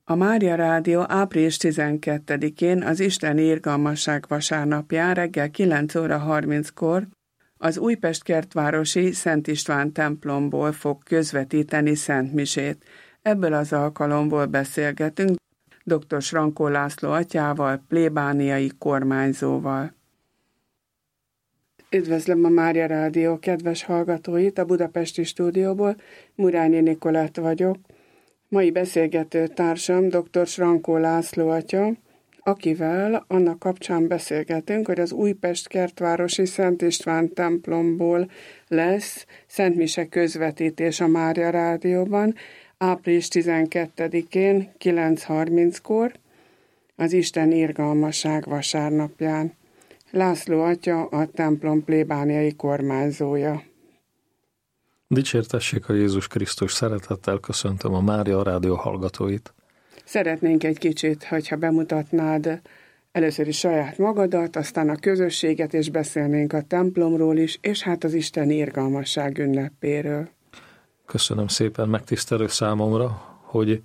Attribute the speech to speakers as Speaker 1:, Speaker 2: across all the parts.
Speaker 1: A Mária Rádió április 12-én az Isten irgalmasság vasárnapján reggel 9 óra 30-kor az Újpest kertvárosi Szent István templomból fog közvetíteni szentmisét. Ebből az alkalomból beszélgetünk dr. Srankó László atyával, plébániai kormányzóval. Üdvözlöm a Mária Rádió kedves hallgatóit a budapesti stúdióból, Murányi Nikolett vagyok. Mai beszélgető társam dr. Srankó László atya, akivel annak kapcsán beszélgetünk, hogy az Újpest kertvárosi Szent István templomból lesz szentmise közvetítés a Mária Rádióban, április 12-én 9:30-kor, az Isten irgalmasság vasárnapján. László atya a templom plébániai kormányzója.
Speaker 2: Dicsértessék a Jézus Krisztus, szeretettel köszöntöm a Mária Rádió hallgatóit.
Speaker 1: Szeretnénk egy kicsit, hogyha bemutatnád először is saját magadat, aztán a közösséget, és beszélnénk a templomról is, és hát az Isten irgalmasság ünnepéről.
Speaker 2: Köszönöm szépen, megtisztelő számomra, hogy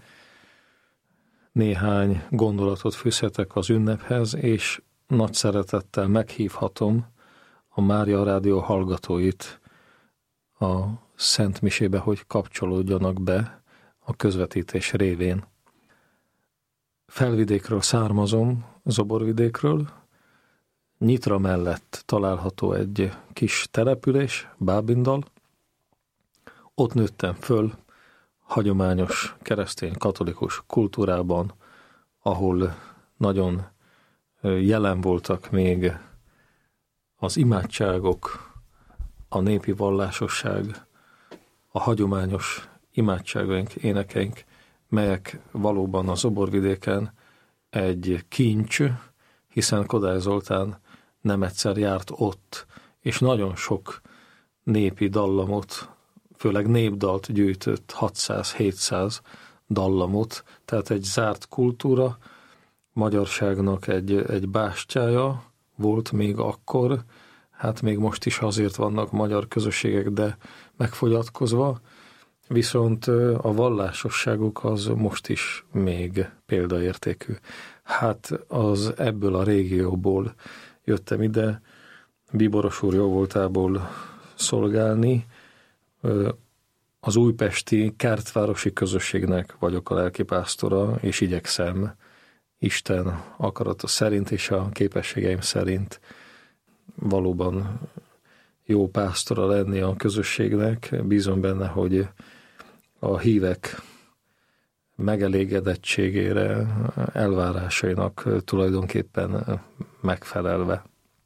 Speaker 2: néhány gondolatot fűzhetek az ünnephez, és nagy szeretettel meghívhatom a Mária Rádió hallgatóit a Szent Misébe, hogy kapcsolódjanak be a közvetítés révén. Felvidékről származom, Zoborvidékről. Nyitra mellett található egy kis település, Bábindal. Ott nőttem föl, hagyományos keresztény katolikus kultúrában, ahol nagyon jelen voltak még az imádságok, a népi vallásosság, a hagyományos imádságaink, énekeink, melyek valóban a Zoborvidéken egy kincs, hiszen Kodály Zoltán nem egyszer járt ott, és nagyon sok népi dallamot, főleg népdalt gyűjtött, 600-700 dallamot, tehát egy zárt kultúra, magyarságnak egy bástyája volt még akkor, hát még most is azért vannak magyar közösségek, de megfogyatkozva, viszont a vallásosságuk az most is még példaértékű. Hát az ebből a régióból jöttem ide, Bíboros úr jóvoltából szolgálni, az újpesti kertvárosi közösségnek vagyok a lelkipásztora, és igyekszem Isten akarata szerint és a képességeim szerint valóban jó pásztora lenni a közösségnek. Bízom benne, hogy a hívek megelégedettségére, elvárásainak tulajdonképpen megfelelve.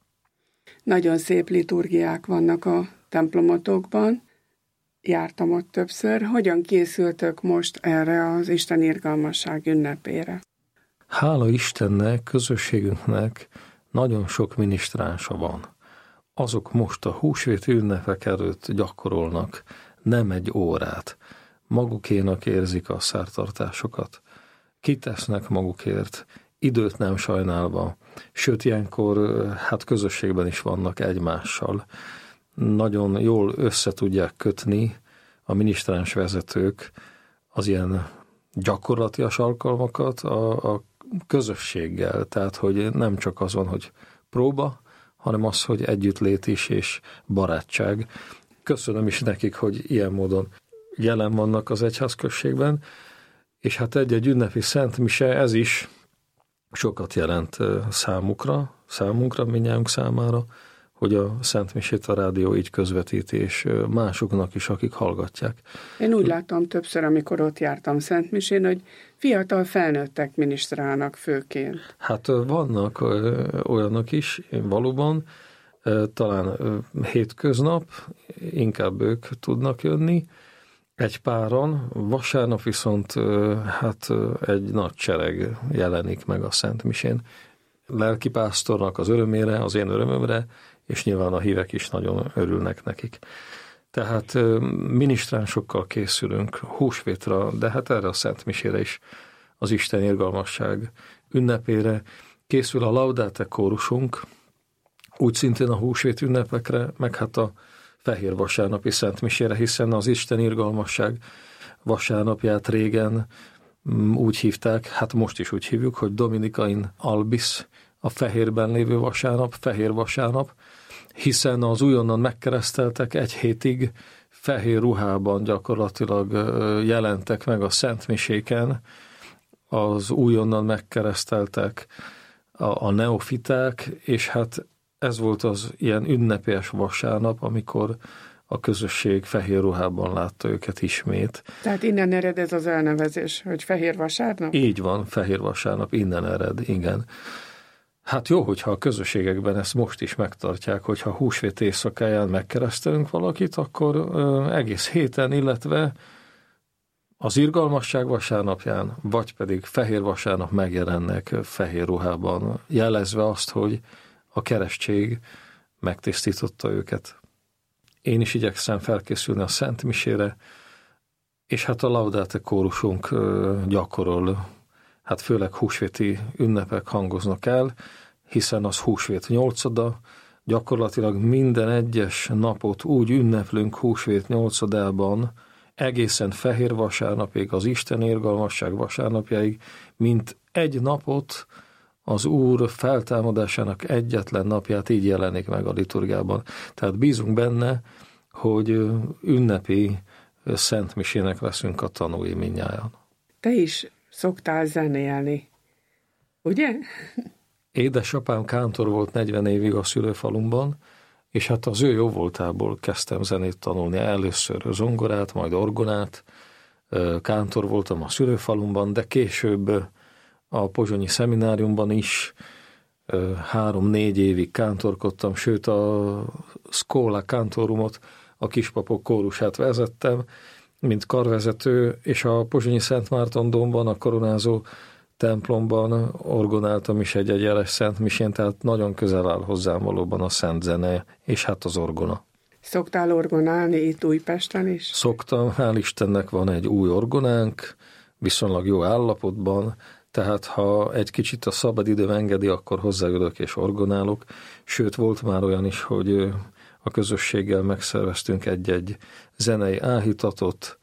Speaker 1: Nagyon szép liturgiák vannak a templomotokban. Jártam ott többször. Hogyan készültök most erre az Isten irgalmasság ünnepére?
Speaker 2: Hála Istennek, közösségünknek nagyon sok minisztránsa van. Azok most a húsvét ünnepek előtt gyakorolnak nem egy órát. Magukénak érzik a szertartásokat. Kitesznek magukért, időt nem sajnálva. Sőt, ilyenkor hát közösségben is vannak egymással. Nagyon jól össze tudják kötni a minisztráns vezetők az ilyen gyakorlatias alkalmakat a közösséggel. Tehát, hogy nem csak az van, hogy próba, hanem az, hogy együttlét is és barátság. Köszönöm is nekik, hogy ilyen módon jelen vannak az egyházközségben, és hát egy ünnepi szentmise, ez is sokat jelent számunkra, mindnyájunk számára, hogy a szentmisét a rádió így közvetít, és másoknak is, akik hallgatják.
Speaker 1: Én úgy láttam többször, amikor ott jártam szentmisén, hogy fiatal felnőttek minisztrálnak főként.
Speaker 2: Hát vannak olyanok is, valóban, talán hétköznap, inkább ők tudnak jönni, egy páran, vasárnap viszont hát egy nagy sereg jelenik meg a szentmisén. Lelkipásztornak az örömére, az én örömömre, és nyilván a hívek is nagyon örülnek nekik. Tehát minisztránsokkal készülünk húsvétra, de hát erre a szentmisére is, az Isten irgalmasság ünnepére készül a Laudate kórusunk, úgy szintén a húsvét ünnepekre, meg hát a fehér vasárnapi szentmisére, hiszen az Isten irgalmasság vasárnapját régen úgy hívták, hát most is úgy hívjuk, hogy Dominicain Albis, a fehérben lévő vasárnap, fehér vasárnap, hiszen az újonnan megkereszteltek egy hétig fehér ruhában gyakorlatilag jelentek meg a szentmiséken, az újonnan megkereszteltek a neofiták, és hát ez volt az ilyen ünnepélyes vasárnap, amikor a közösség fehér ruhában látta őket ismét.
Speaker 1: Tehát innen ered ez az elnevezés, hogy fehér vasárnap?
Speaker 2: Így van, fehér vasárnap, innen ered, igen. Hát jó, hogyha a közösségekben ezt most is megtartják, hogyha húsvét éjszakáján megkeresztelünk valakit, akkor egész héten, illetve az irgalmasság vasárnapján, vagy pedig fehér vasárnap megjelennek fehér ruhában, jelezve azt, hogy a keresztség megtisztította őket. Én is igyekszem felkészülni a Szent Misére, és hát a Laudate kórusunk gyakorol, hát főleg húsvéti ünnepek hangoznak el, hiszen az húsvét 8-ada, gyakorlatilag minden egyes napot úgy ünneplünk húsvét 8-adában, egészen fehér vasárnapig, az Isten irgalmasság vasárnapjáig, mint egy napot az Úr feltámadásának egyetlen napját így jelenik meg a liturgiában. Tehát bízunk benne, hogy ünnepi szentmisének leszünk a tanúi mindnyájan.
Speaker 1: Te is szoktál zenélni, ugye?
Speaker 2: Édesapám kántor volt 40 évig a szülőfalumban, és hát az ő jó voltából kezdtem zenét tanulni. Először zongorát, majd orgonát. Kántor voltam a szülőfalumban, de később a pozsonyi szemináriumban is 3-4 évig kántorkodtam, sőt a Schola Cantorumot, a kispapok kórusát vezettem, mint karvezető, és a pozsonyi Szent Márton dómban, a koronázó templomban orgonáltam is egy jeles szentmisén, tehát nagyon közel áll hozzám valóban a szent zene, és hát az orgona.
Speaker 1: Szoktál orgonálni itt Újpesten is?
Speaker 2: Szoktam, hál' Istennek van egy új orgonánk, viszonylag jó állapotban, tehát ha egy kicsit a szabadidőm engedi, akkor hozzáülök és orgonálok. Sőt, volt már olyan is, hogy a közösséggel megszerveztünk egy zenei áhítatot,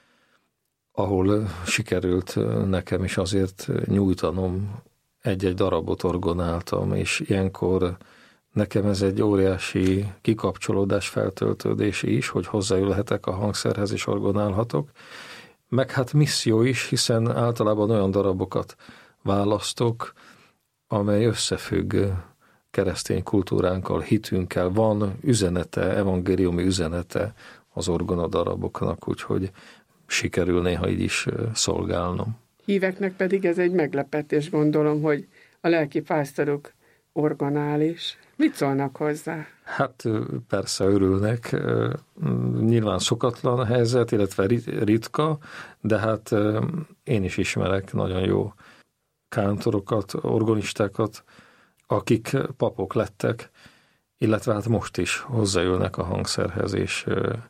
Speaker 2: ahol sikerült nekem is azért nyújtanom, egy darabot orgonáltam, és ilyenkor nekem ez egy óriási kikapcsolódás, feltöltődés is, hogy hozzáülhetek a hangszerhez és orgonálhatok. Meg hát misszió is, hiszen általában olyan darabokat választok, amely összefügg keresztény kultúránkkal, hitünkkel, van üzenete, evangéliumi üzenete az orgona daraboknak, úgyhogy sikerül néha így is szolgálnom.
Speaker 1: Híveknek pedig ez egy meglepetés, gondolom, hogy a lelki pásztorok orgonál is. Mit szólnak hozzá?
Speaker 2: Hát persze örülnek, nyilván szokatlan helyzet, illetve ritka, de hát én is ismerek nagyon jó kántorokat, orgonistákat, akik papok lettek, illetve hát most is hozzáülnek a hangszerhez, és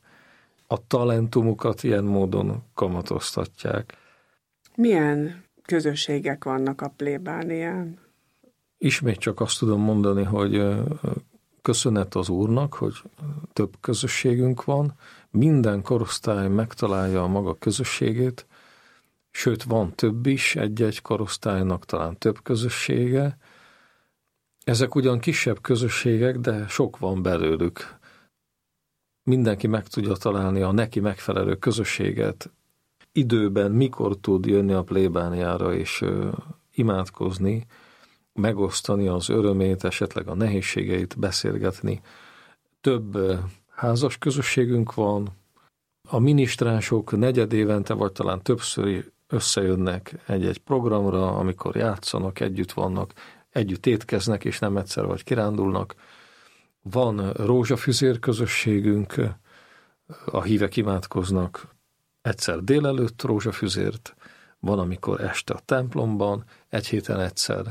Speaker 2: a talentumukat ilyen módon kamatoztatják.
Speaker 1: Milyen közösségek vannak a plébánián?
Speaker 2: Ismét csak azt tudom mondani, hogy köszönet az Úrnak, hogy több közösségünk van, minden korosztály megtalálja a maga közösségét, sőt van több is, egy-egy korosztálynak talán több közössége. Ezek ugyan kisebb közösségek, de sok van belőlük. Mindenki meg tudja találni a neki megfelelő közösséget, időben mikor tud jönni a plébániára és imádkozni, megosztani az örömét, esetleg a nehézségeit, beszélgetni. Több házas közösségünk van, a minisztránsok negyedévente, vagy talán többször összejönnek egy-egy programra, amikor játszanak, együtt vannak, együtt étkeznek, és nem egyszer vagy kirándulnak. Van rózsafüzér közösségünk, a hívek imádkoznak egyszer délelőtt rózsafüzért, van, amikor este a templomban, egy héten egyszer.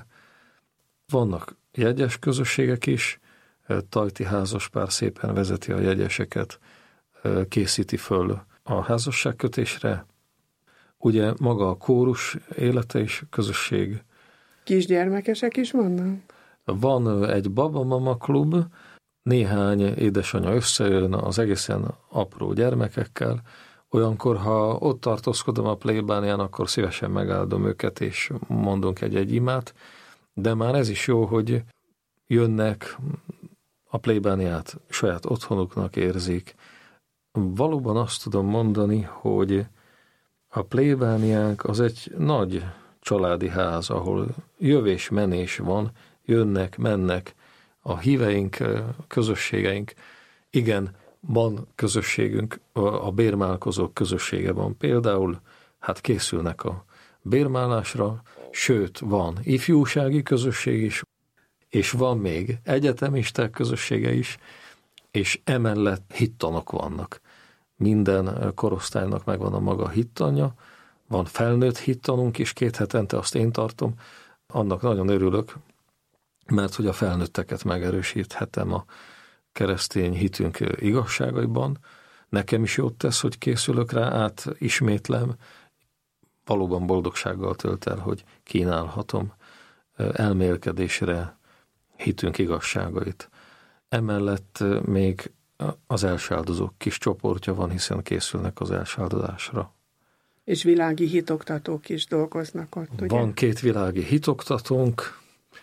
Speaker 2: Vannak jegyes közösségek is, Tajti házaspár szépen vezeti a jegyeseket, készíti föl a házasságkötésre. Ugye maga a kórus élete is közösség.
Speaker 1: Kisgyermekesek is vannak?
Speaker 2: Van egy babamama klub, néhány édesanyja összejön az egészen apró gyermekekkel, Olyankor, ha ott tartózkodom a plébánián, akkor szívesen megáldom őket, és mondunk egy-egy imát, de már ez is jó, hogy jönnek, a plébániát saját otthonuknak érzik. Valóban azt tudom mondani, hogy a plébániánk az egy nagy családi ház, ahol jövés-menés van, jönnek, mennek a híveink, közösségeink. Igen, van közösségünk, a bérmálkozók közössége van például, hát készülnek a bérmálásra, sőt, van ifjúsági közösség is, és van még egyetemisták közössége is, és emellett hittanok vannak. Minden korosztálynak megvan a maga hittanja, van felnőtt hittanunk is, 2 hetente azt én tartom, annak nagyon örülök, mert hogy a felnőtteket megerősíthetem a keresztény hitünk igazságaiban. Nekem is jót tesz, hogy készülök rá, átismétlem, valóban boldogsággal tölt el, hogy kínálhatom elmélkedésre hitünk igazságait. Emellett még az elsáldozók kis csoportja van, hiszen készülnek az elsáldozásra.
Speaker 1: És világi hitoktatók is dolgoznak ott, ugye?
Speaker 2: Van 2 világi hitoktatónk,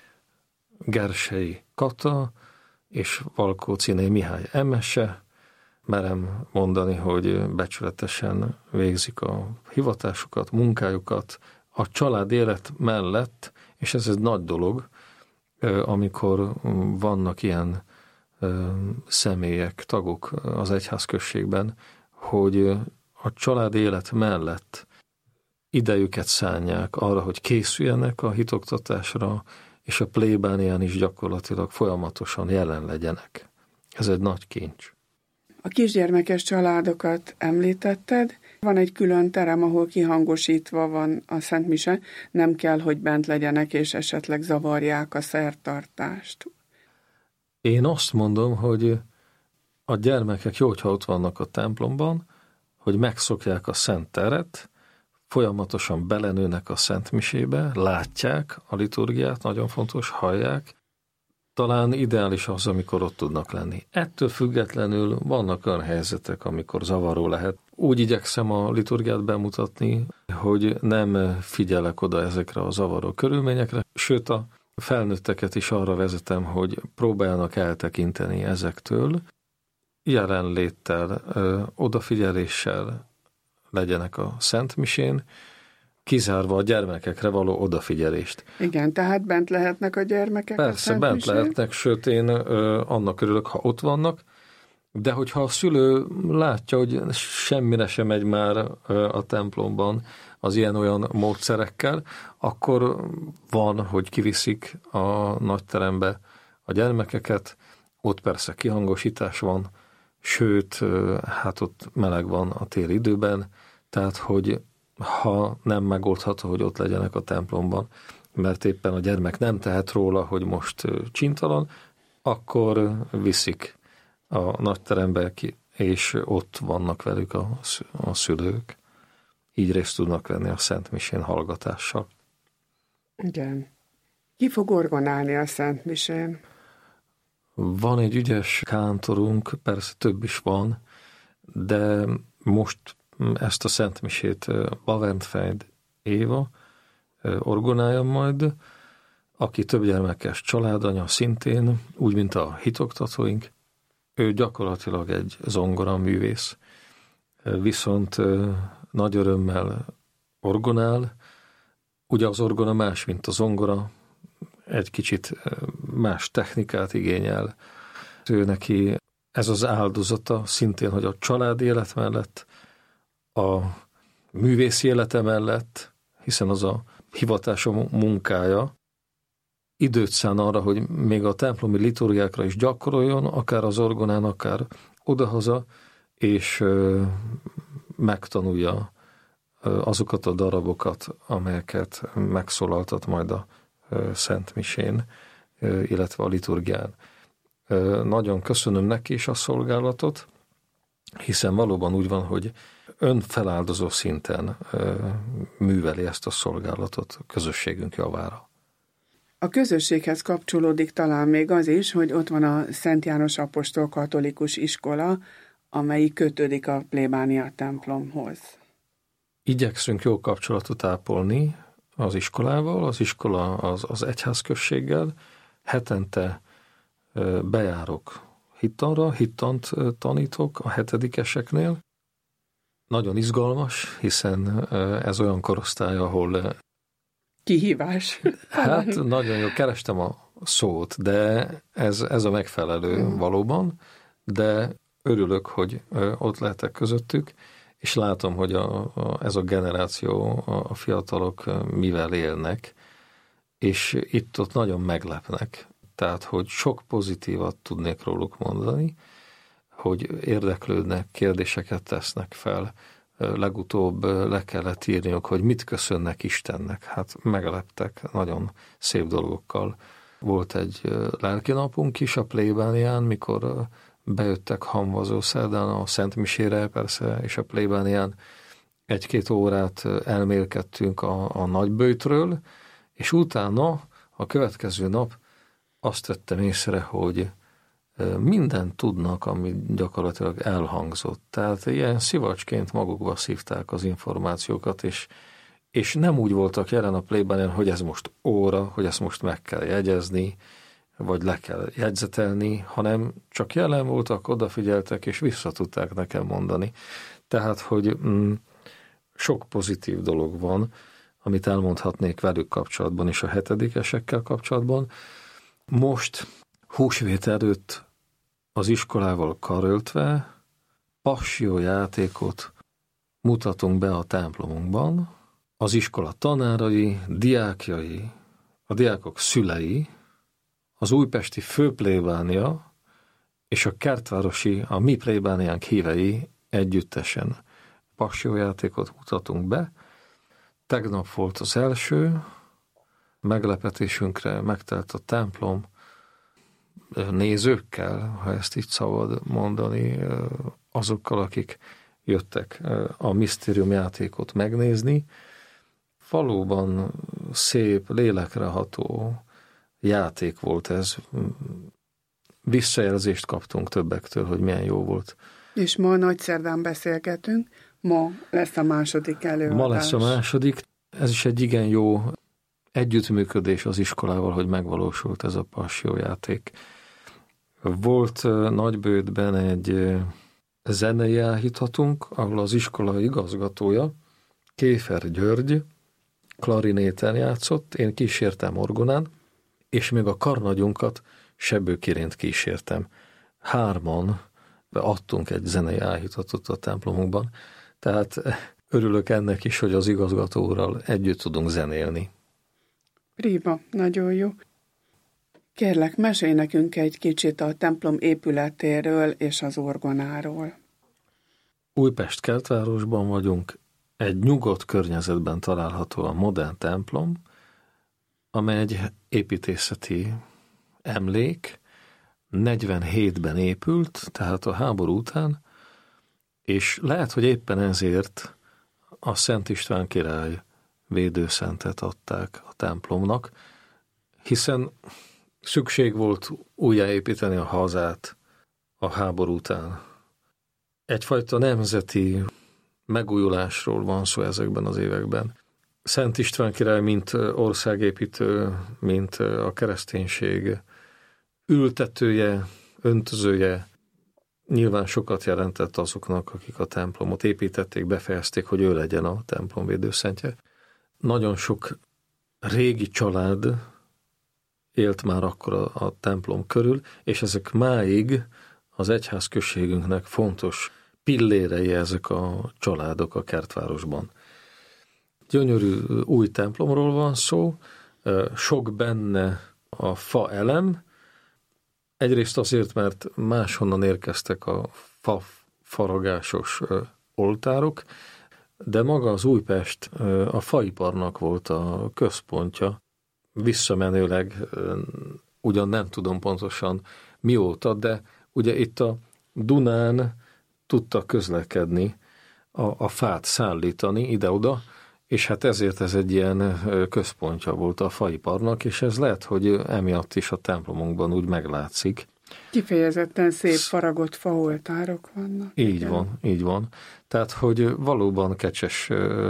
Speaker 2: Gersei Kata és Valkócziné Mihály Emese. Merem mondani, hogy becsületesen végzik a hivatásukat, munkájukat a család élet mellett, és ez egy nagy dolog, amikor vannak ilyen személyek, tagok az egyházközségben, hogy a család élet mellett idejüket szánják arra, hogy készüljenek a hitoktatásra, és a plébánián is gyakorlatilag folyamatosan jelen legyenek. Ez egy nagy kincs.
Speaker 1: A kisgyermekes családokat említetted, van egy külön terem, ahol kihangosítva van a Szent Mise, nem kell, hogy bent legyenek, és esetleg zavarják a szertartást.
Speaker 2: Én azt mondom, hogy a gyermekek jó, hogyha ott vannak a templomban, hogy megszokják a szent teret, folyamatosan belenőnek a Szent Misébe, látják a liturgiát, nagyon fontos, hallják. Talán ideális az, amikor ott tudnak lenni. Ettől függetlenül vannak olyan helyzetek, amikor zavaró lehet. Úgy igyekszem a liturgiát bemutatni, hogy nem figyelek oda ezekre a zavaró körülményekre, sőt a felnőtteket is arra vezetem, hogy próbáljanak eltekinteni ezektől, jelenléttel, odafigyeléssel legyenek a Szent Misén, kizárva a gyermekekre való odafigyelést.
Speaker 1: Igen, tehát bent lehetnek a gyermekek?
Speaker 2: Persze, bent lehetnek, sőt én annak örülök, ha ott vannak, de hogyha a szülő látja, hogy semmire sem megy már a templomban az ilyen-olyan módszerekkel, akkor van, hogy kiviszik a nagyterembe a gyermekeket, ott persze kihangosítás van, sőt, hát ott meleg van a téli időben, tehát, hogy ha nem megoldható, hogy ott legyenek a templomban, mert éppen a gyermek nem tehet róla, hogy most csintalan, akkor viszik a nagyterembe ki, és ott vannak velük a szülők. Így részt tudnak venni a Szent Misén hallgatással.
Speaker 1: Igen. Ki fog orgonálni a Szent Misén?
Speaker 2: Van egy ügyes kántorunk, persze több is van, de most ezt a Szent Misét Baventfejd Éva orgonálja majd, aki több gyermekes családanya szintén, úgy, mint a hitoktatóink. Ő gyakorlatilag egy zongoraművész, viszont nagy örömmel orgonál. Ugye az orgona más, mint a zongora, egy kicsit más technikát igényel. Ő neki ez az áldozata szintén, hogy a család élet mellett, a művészi élete mellett, hiszen az a hivatása munkája, időt szán arra, hogy még a templomi liturgiákra is gyakoroljon, akár az orgonán, akár odahaza, és megtanulja azokat a darabokat, amelyeket megszólaltat majd a Szent Misén, illetve a liturgián. Nagyon köszönöm neki is a szolgálatot, hiszen valóban úgy van, hogy önfeláldozó szinten műveli ezt a szolgálatot a közösségünk javára.
Speaker 1: A közösséghez kapcsolódik talán még az is, hogy ott van a Szent János Apostol Katolikus Iskola, amelyik kötődik a plébánia templomhoz.
Speaker 2: Igyekszünk jó kapcsolatot ápolni az iskolával, az iskola az egyházközséggel. Hetente bejárok hittanra, hittant tanítok a 7-eseknél. Nagyon izgalmas, hiszen ez olyan korosztály, ahol...
Speaker 1: Kihívás.
Speaker 2: Hát nagyon jó, kerestem a szót, de ez a megfelelő valóban, de örülök, hogy ott lehetek közöttük, és látom, hogy ez a generáció, a fiatalok mivel élnek, és itt-ott nagyon meglepnek. Tehát, hogy sok pozitívat tudnék róluk mondani, hogy érdeklődnek, kérdéseket tesznek fel. Legutóbb le kellett írniuk, hogy mit köszönnek Istennek. Hát megleptek nagyon szép dolgokkal. Volt egy lelkinapunk is a plébánián, mikor bejöttek hamvazó szerdán a Szent Misére, persze, és a plébánián 1-2 órát elmélkedtünk a nagyböjtről, és utána a következő nap azt vettem észre, hogy mindent tudnak, ami gyakorlatilag elhangzott. Tehát ilyen szivacsként magukba szívták az információkat, és nem úgy voltak jelen a plébánián, hogy ez most óra, hogy ezt most meg kell jegyezni, vagy le kell jegyzetelni, hanem csak jelen voltak, odafigyeltek, és vissza tudták nekem mondani. Tehát, hogy sok pozitív dolog van, amit elmondhatnék velük kapcsolatban, és a 7-esekkel kapcsolatban. Most húsvét előtt az iskolával karöltve passió-játékot mutatunk be a templomunkban. Az iskola tanárai, diákjai, a diákok szülei, az újpesti főplébánia és a kertvárosi, a mi plébániánk hívei együttesen passió-játékot mutatunk be. Tegnap volt az első, meglepetésünkre megtelt a templom nézőkkel, ha ezt így szabad mondani, azokkal, akik jöttek a misztériumjátékot megnézni. Valóban szép, lélekreható játék volt ez. Visszajelzést kaptunk többektől, hogy milyen jó volt.
Speaker 1: És ma nagyszerdán beszélgetünk, ma lesz a második előadás.
Speaker 2: Ma lesz a második. Ez is egy igen jó együttműködés az iskolával, hogy megvalósult ez a passió-játék. Volt Nagyböjtben egy zenei áhítatunk, ahol az iskola igazgatója, Kéfer György, klarinéten játszott, én kísértem orgonán, és még a karnagyunkat Sebőkirént kísértem. 3-an adtunk egy zenei áhítatot a templomunkban, tehát örülök ennek is, hogy az igazgató úrral együtt tudunk zenélni.
Speaker 1: Prima, nagyon jó. Kérlek, mesélj nekünk egy kicsit a templom épületéről és az orgonáról.
Speaker 2: Újpest kertvárosban vagyunk, egy nyugodt környezetben található a modern templom, amely egy építészeti emlék, 47-ben épült, tehát a háború után, és lehet, hogy éppen ezért a Szent István király védőszentet adták a templomnak, hiszen szükség volt újjáépíteni a hazát a háború után. Egyfajta nemzeti megújulásról van szó ezekben az években. Szent István király, mint országépítő, mint a kereszténység ültetője, öntözője, nyilván sokat jelentett azoknak, akik a templomot építették, befejezték, hogy ő legyen a templom védőszentje. Nagyon sok régi család élt már akkor a templom körül, és ezek máig az egyházközségünknek fontos pillérei ezek a családok a kertvárosban. Gyönyörű új templomról van szó, sok benne a fa elem, egyrészt azért, mert máshonnan érkeztek a fa faragásos oltárok, de maga az Újpest a faiparnak volt a központja, visszamenőleg ugyan nem tudom pontosan mióta, de ugye itt a Dunán tudtak közlekedni, a fát szállítani ide-oda, és hát ezért ez egy ilyen központja volt a faiparnak, és ez lehet, hogy emiatt is a templomunkban úgy meglátszik.
Speaker 1: Kifejezetten szép faragott faoltárok vannak.
Speaker 2: Így
Speaker 1: igen.
Speaker 2: van, így van. Tehát, hogy valóban kecses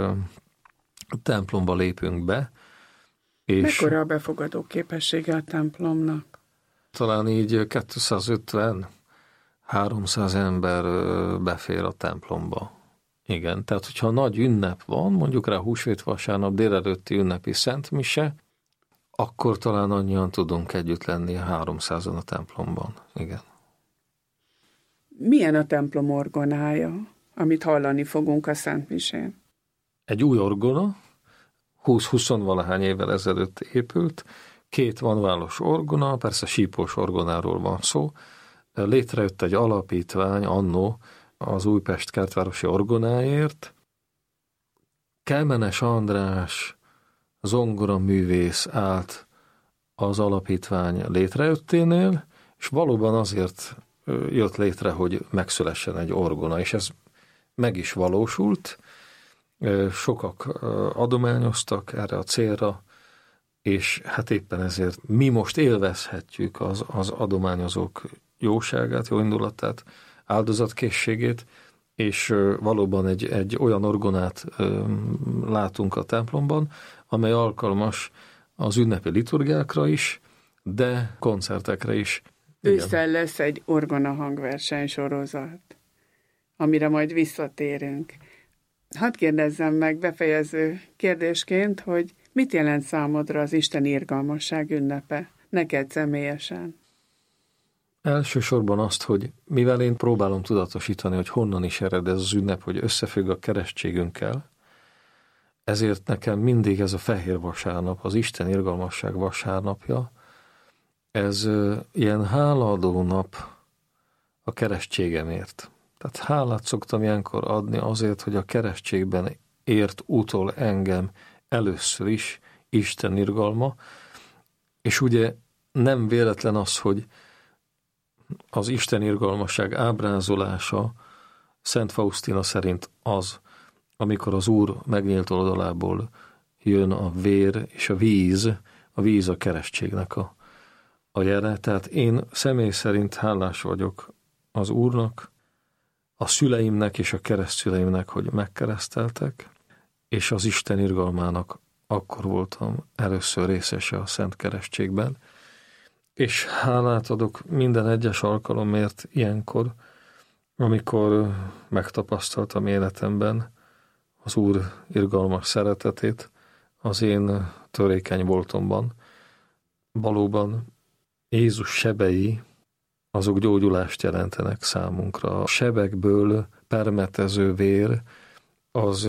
Speaker 2: templomba lépünk be. És
Speaker 1: mekkora a befogadó képessége a templomnak?
Speaker 2: talán így 250-300 ember befér a templomba. Igen, tehát hogyha nagy ünnep van, mondjuk rá húsvét vasárnap délelőtti ünnepi szentmise, akkor talán annyian tudunk együtt lenni 300-an a templomban. Igen.
Speaker 1: Milyen a templom orgonája, amit hallani fogunk a szentmisén?
Speaker 2: Egy új orgona, 20-valahány évvel ezelőtt épült, 2 vanválos orgona, persze sípos orgonáról van szó. Létrejött egy alapítvány annó az Újpest kertvárosi orgonáért. Kelmenes András zongoraművész állt az alapítvány létrejötténél, és valóban azért jött létre, hogy megszülessen egy orgona, és ez meg is valósult. Sokak adományoztak erre a célra, és hát éppen ezért mi most élvezhetjük az adományozók jóságát, jó indulatát, áldozatkészségét, és valóban egy olyan orgonát látunk a templomban, amely alkalmas az ünnepi liturgiákra is, de koncertekre is.
Speaker 1: Ősszel lesz egy orgona hangverseny sorozat, amire majd visszatérünk. Hadd kérdezzem meg befejező kérdésként, hogy mit jelent számodra az Isten irgalmasság ünnepe, neked személyesen?
Speaker 2: Elsősorban azt, hogy mivel én próbálom tudatosítani, hogy honnan is ered ez az ünnep, hogy összefügg a keresztségünkkel, ezért nekem mindig ez a fehér vasárnap, az Isten irgalmasság vasárnapja, ez ilyen hálaadó nap a keresztségemért. Tehát hálát szoktam ilyenkor adni azért, hogy a keresztségben ért utol engem először is Isten irgalma, és ugye nem véletlen az, hogy az Isten irgalmasság ábrázolása Szent Faustina szerint az, amikor az Úr megnyílt oldalából jön a vér és a víz a keresztségnek a jele. Tehát én személy szerint hálás vagyok az Úrnak, a szüleimnek és a keresztszüleimnek, hogy megkereszteltek, és az Isten irgalmának akkor voltam először részese a Szent Keresztségben, és hálát adok minden egyes alkalomért ilyenkor, amikor megtapasztaltam életemben az Úr irgalmas szeretetét az én törékeny voltomban. Valóban Jézus sebei, azok gyógyulást jelentenek számunkra. A sebekből permetező vér az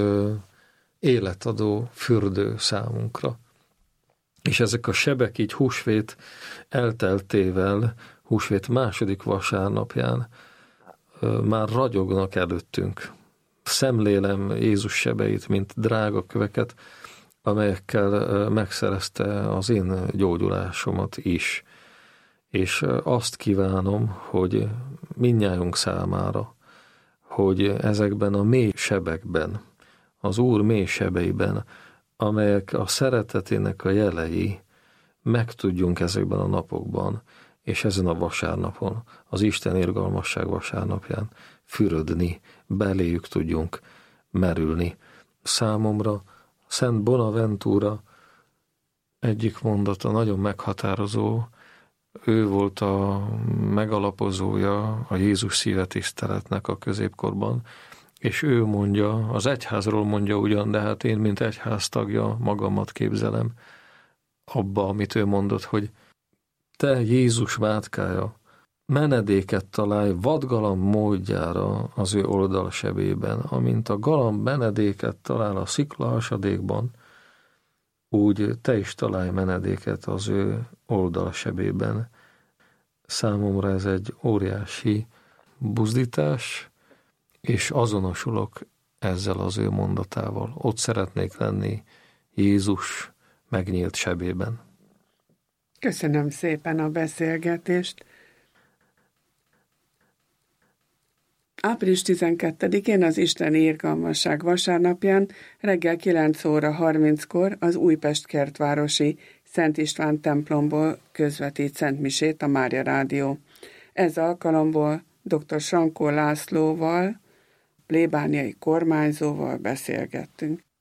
Speaker 2: életadó fürdő számunkra. És ezek a sebek így húsvét elteltével, húsvét második vasárnapján már ragyognak előttünk. Szemlélem Jézus sebeit, mint drága köveket, amelyekkel megszerezte az én gyógyulásomat is. És azt kívánom, hogy mindnyájunk számára, hogy ezekben a mély sebekben, az Úr mély sebeiben, amelyek a szeretetének a jelei, meg tudjunk ezekben a napokban, és ezen a vasárnapon, az Isten irgalmasság vasárnapján fürödni, beléjük tudjunk merülni. Számomra Szent Bonaventura egyik mondata nagyon meghatározó, ő volt a megalapozója a Jézus szívetiszteletnek a középkorban, és ő mondja, az egyházról mondja ugyan, de hát én, mint egyház tagja magamat képzelem abba, amit ő mondott, hogy te, Jézus vádkája, menedéket találj vadgalamb módjára az ő oldalsebében, amint a galamb menedéket talál a sziklahasadékban, úgy te is találj menedéket az ő oldalsebében. Számomra ez egy óriási buzdítás, és azonosulok ezzel az ő mondatával. Ott szeretnék lenni Jézus megnyílt sebében.
Speaker 1: Köszönöm szépen a beszélgetést. Április 12-én az Isteni Irgalmasság vasárnapján reggel 9 óra 30-kor az Újpest kertvárosi Szent István templomból közvetít szentmisét a Mária Rádió. Ez alkalomból dr. Sankó Lászlóval, plébániai kormányzóval beszélgettünk.